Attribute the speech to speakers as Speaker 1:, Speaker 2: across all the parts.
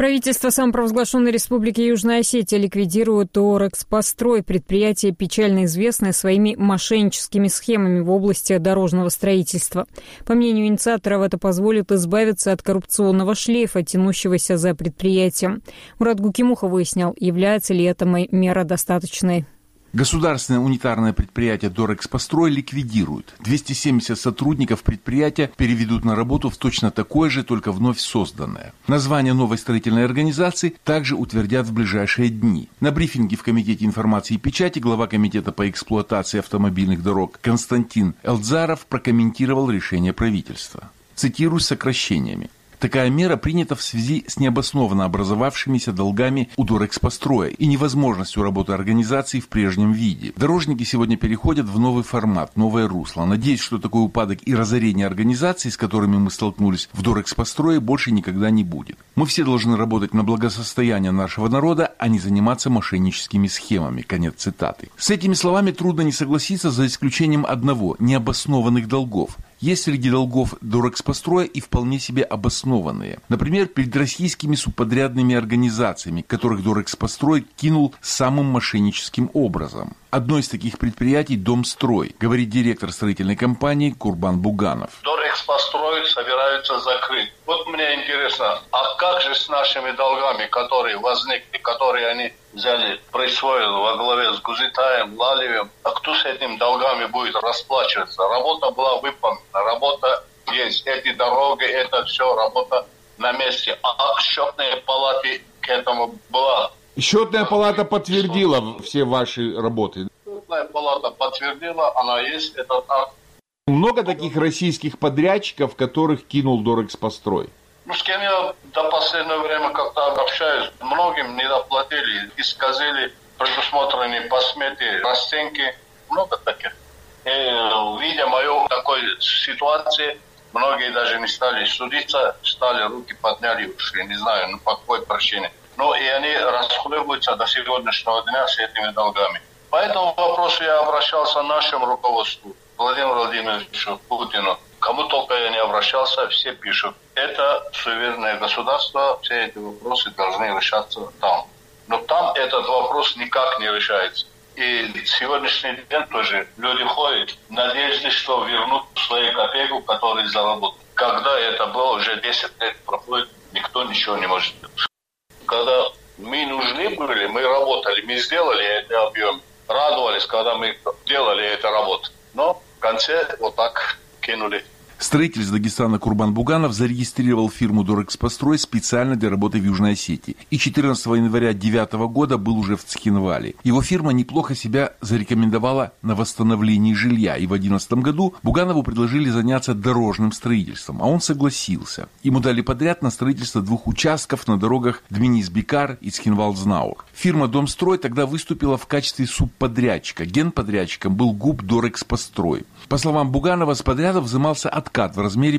Speaker 1: Правительство самопровозглашенной Республики Южная Осетия ликвидирует ООО «Экспострой». Предприятие печально известное своими мошенническими схемами в области дорожного строительства. По мнению инициаторов, это позволит избавиться от коррупционного шлейфа, тянущегося за предприятием. Мурат Гукимухов выяснил, является ли эта мера достаточной.
Speaker 2: Государственное унитарное предприятие «Дорэкспострой» ликвидируют. 270 сотрудников предприятия переведут на работу в точно такое же, только вновь созданное. Название новой строительной организации также утвердят в ближайшие дни. На брифинге в Комитете информации и печати глава Комитета по эксплуатации автомобильных дорог Константин Элдзаров прокомментировал решение правительства. Цитирую с сокращениями. Такая мера принята в связи с необоснованно образовавшимися долгами у Дорэкспостроя и невозможностью работы организации в прежнем виде. Дорожники сегодня переходят в новый формат, новое русло. Надеюсь, что такой упадок и разорение организаций, с которыми мы столкнулись в Дорэкспострое, больше никогда не будет. Мы все должны работать на благосостояние нашего народа, а не заниматься мошенническими схемами. Конец цитаты. С этими словами трудно не согласиться, за исключением одного – необоснованных долгов. Есть среди долгов Дорэкспостроя и вполне себе обоснованные. Например, перед российскими субподрядными организациями, которых Дорэкспострой кинул самым мошенническим образом. Одно из таких предприятий – Домстрой, говорит директор строительной компании Курбан Буганов.
Speaker 3: Дорэкспострой собираются закрыть. Вот мне интересно, а как же с нашими долгами, которые возникли, которые они взяли, присвоили во главе с Гузитаем, Лалиевым, а кто с этими долгами будет расплачиваться? Работа была выполнена, работа есть, эти дороги, это все, работа на месте. А счетные палаты к этому была.
Speaker 2: Счетная палата подтвердила все ваши работы.
Speaker 3: Счетная палата подтвердила, она есть, этот акт.
Speaker 2: Много таких российских подрядчиков, которых кинул Дорэкспострой?
Speaker 3: С кем я до последнего времени как-то общаюсь, многим не доплатили, исказили предусмотренные по смете расценки, много таких. И видя мою такой ситуации, многие даже не стали судиться, стали руки подняли, ушли, не знаю, по какой причине. Но и они расхлебываются до сегодняшнего дня с этими долгами. По этому вопросу я обращался к нашему руководству, Владимиру Владимировичу Путину. Кому только я не обращался, все пишут. Это суверенное государство, все эти вопросы должны решаться там. Но там этот вопрос никак не решается. И сегодняшний день тоже люди ходят в надежде, что вернут свою копейку, которую заработали. Когда это было, уже 10 лет проходит, никто ничего не может делать. Когда мы нужны были, мы работали, мы сделали этот объем, радовались, когда мы делали эту работу. Но в конце вот так кинули.
Speaker 2: Строитель из Дагестана Курбан Буганов зарегистрировал фирму Дорэкспострой специально для работы в Южной Осетии. И 14 января 2009 года был уже в Цхинвале. Его фирма неплохо себя зарекомендовала на восстановлении жилья. И в 2011 году Буганову предложили заняться дорожным строительством. А он согласился. Ему дали подряд на строительство 2 участков на дорогах Дминис-Бикар и Цхинвал-Знаур. Фирма Домстрой тогда выступила в качестве субподрядчика. Генподрядчиком был ГУП Дорэкспострой. По словам Буганова, с подряда взимался откат в размере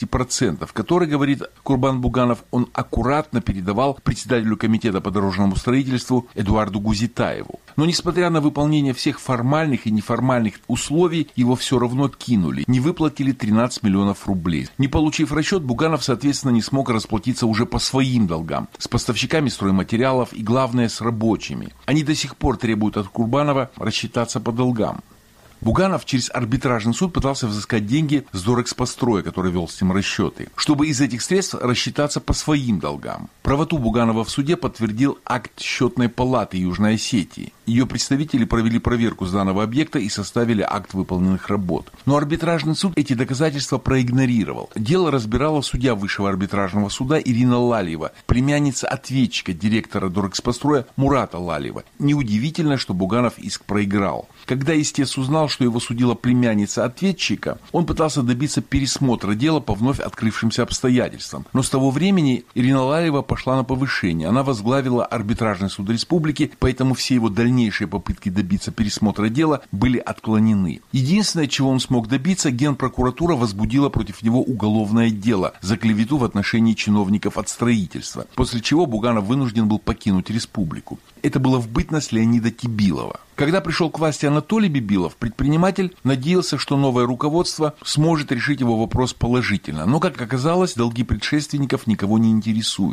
Speaker 2: 15%, который, говорит Курбан Буганов, он аккуратно передавал председателю комитета по дорожному строительству Эдуарду Гузитаеву. Но, несмотря на выполнение всех формальных и неформальных условий, его все равно кинули. Не выплатили 13 миллионов рублей. Не получив расчет, Буганов, соответственно, не смог расплатиться уже по своим долгам. С поставщиками стройматериалов и, главное, с рабочими. Они до сих пор требуют от Курбанова рассчитаться по долгам. Буганов через арбитражный суд пытался взыскать деньги с Дорэкспостроя, который вел с ним расчеты, чтобы из этих средств рассчитаться по своим долгам. Правоту Буганова в суде подтвердил акт счетной палаты Южной Осетии. Ее представители провели проверку с данного объекта и составили акт выполненных работ. Но арбитражный суд эти доказательства проигнорировал. Дело разбирала судья Высшего арбитражного суда Ирина Лалиева, племянница ответчика директора Дорэкспостроя Мурата Лалиева. Неудивительно, что Буганов иск проиграл. Когда истец узнал, что его судила племянница ответчика, он пытался добиться пересмотра дела по вновь открывшимся обстоятельствам. Но с того времени Ирина Лалиева пошла на повышение. Она возглавила арбитражный суд республики, поэтому все его дальнейшие попытки добиться пересмотра дела были отклонены. Единственное, чего он смог добиться, Генпрокуратура возбудила против него уголовное дело за клевету в отношении чиновников от строительства, после чего Буганов вынужден был покинуть республику. Это было в бытность Леонида Кибилова. Когда пришел к власти Анатолий Бибилов, предприниматель надеялся, что новое руководство сможет решить его вопрос положительно. Но, как оказалось, долги предшественников никого не интересуют.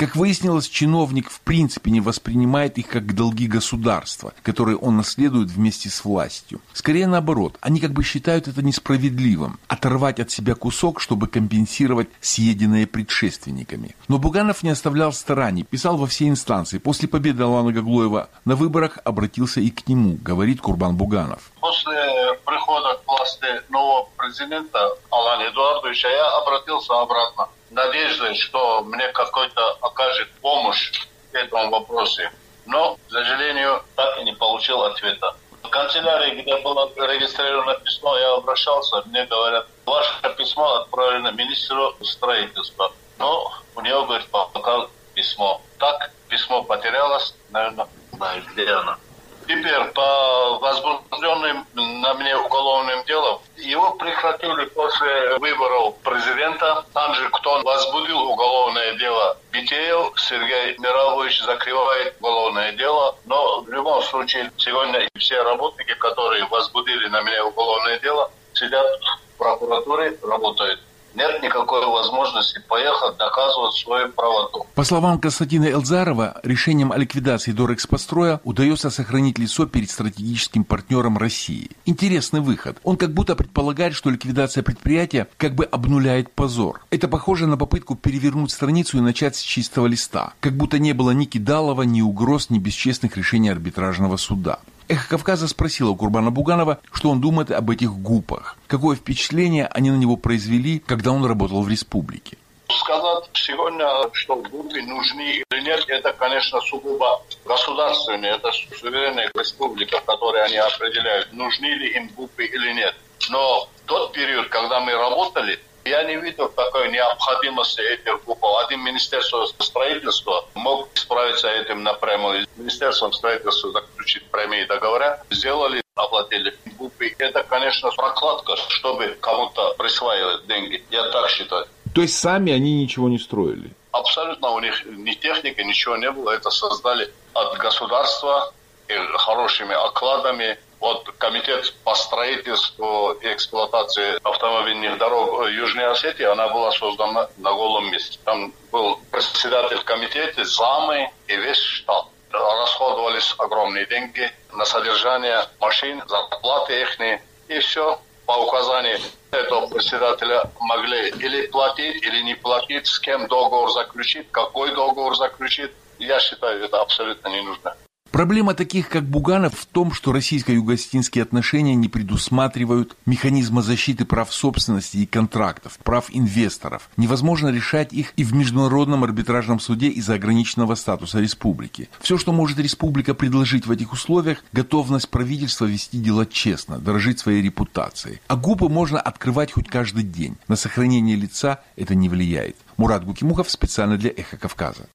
Speaker 2: Как выяснилось, чиновник в принципе не воспринимает их как долги государства, которые он наследует вместе с властью. Скорее наоборот, они как бы считают это несправедливым – оторвать от себя кусок, чтобы компенсировать съеденное предшественниками. Но Буганов не оставлял стараний, писал во все инстанции. После победы Алана Гаглоева на выборах обратился и к нему, говорит Курбан Буганов.
Speaker 3: После прихода к власти нового президента Алана Эдуардовича я обратился обратно, надеждой, что мне какой-то окажет помощь в этом вопросе. Но, к сожалению, так и не получил ответа. В канцелярии, где было регистрировано письмо, я обращался, мне говорят, ваше письмо отправлено министру строительства. Но у него, говорит, пока письмо. Так, письмо потерялось, наверное, не знаю, где оно. Теперь по возбужденным на мне уголовным делам, его прекратили после выборов президента. Там же, кто возбудил уголовное дело, Битеев Сергей Мирович закрывает уголовное дело. Но в любом случае, сегодня все работники, которые возбудили на меня уголовное дело, сидят в прокуратуре, работают. Нет никакой возможности поехать доказывать свою правоту.
Speaker 2: По словам Константина Эльзарова, решением о ликвидации Дорэкспостроя удается сохранить лицо перед стратегическим партнером России. Интересный выход. Он как будто предполагает, что ликвидация предприятия как бы обнуляет позор. Это похоже на попытку перевернуть страницу и начать с чистого листа. Как будто не было ни кидалова, ни угроз, ни бесчестных решений арбитражного суда. «Эхо Кавказа» спросила у Курбана Буганова, что он думает об этих ГУПах. Какое впечатление они на него произвели, когда он работал в республике.
Speaker 3: Сказать сегодня, что ГУПы нужны или нет, это, конечно, сугубо государственные, это суверенная республика, в которой они определяют, нужны ли им ГУПы или нет. Но в тот период, когда мы работали, я не видел такой необходимости этих ГУПов. Один Министерство строительства мог справиться этим напрямую. Министерством строительства заключить прямые договора, сделали, оплатили ГУПы. Это, конечно, прокладка, чтобы кому-то присваивать деньги. Я так считаю.
Speaker 2: То есть сами они ничего не строили?
Speaker 3: Абсолютно у них ни техники, ничего не было. Это создали от государства и хорошими окладами. Вот комитет по строительству и эксплуатации автомобильных дорог Южной Осетии, она была создана на голом месте. Там был председатель комитета, замы и весь штат. Расходовались огромные деньги на содержание машин, зарплаты их, и все по указанию этого председателя могли или платить, или не платить, с кем договор заключить, какой договор заключить. Я считаю, это абсолютно не нужно.
Speaker 2: Проблема таких, как Буганов, в том, что российско-югославянские отношения не предусматривают механизма защиты прав собственности и контрактов, прав инвесторов. Невозможно решать их и в Международном арбитражном суде из-за ограниченного статуса республики. Все, что может республика предложить в этих условиях, готовность правительства вести дела честно, дорожить своей репутацией. А ГУПы можно открывать хоть каждый день. На сохранение лица это не влияет. Мурат Гукимухов специально для «Эхо Кавказа».